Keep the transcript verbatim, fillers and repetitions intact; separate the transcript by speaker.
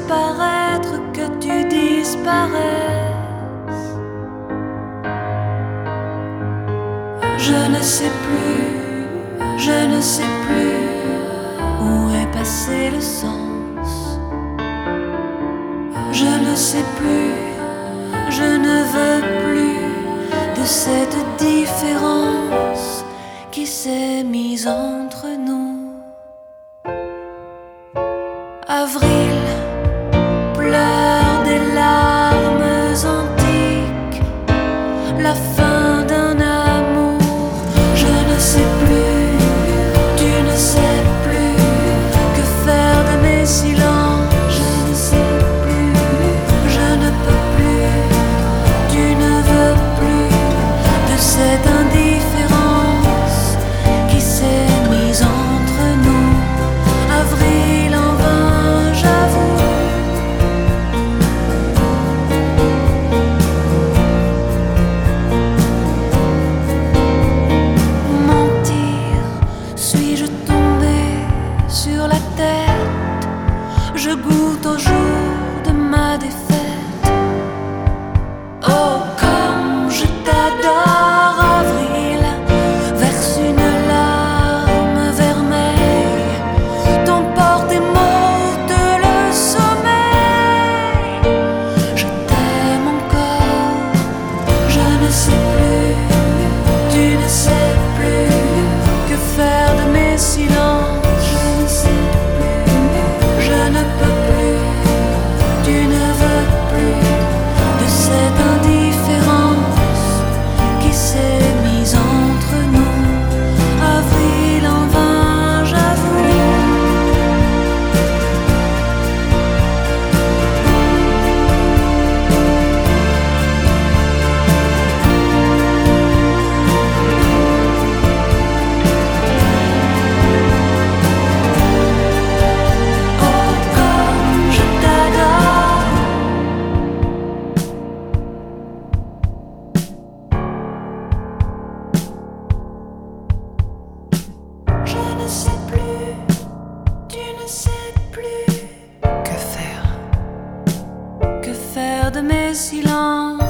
Speaker 1: disparaître, que tu disparaisses. Je ne sais plus, je ne sais plus où est passé le sens. Je ne sais plus, je ne veux plus de cette différence qui s'est mise entre nous. Avril pleure des larmes antiques, la fin d'un amour. Je ne sais plus, tu ne sais plus que faire de mes silences. Je ne sais plus, je ne peux plus, tu ne veux plus de cette indifférence qui s'est mise entre nous. Avril en vain, j'avoue. Mentir, suis-je tombé sur la tête? Je goûte au jour de ma défaite. Oh, comme je t'adore, avril, verse une larme vermeille. Ton port des mots de le sommeil. Je t'aime encore, je ne sais plus, tu ne sais plus que faire de mes silences. Je ne sais plus, je ne peux plus, tu ne veux plus de cette indifférence qui s'est mise entre nous. Avril en vain, j'avoue. Oh, comme je t'adore. Je ne sais plus, tu ne sais plus que faire, que faire de mes silences.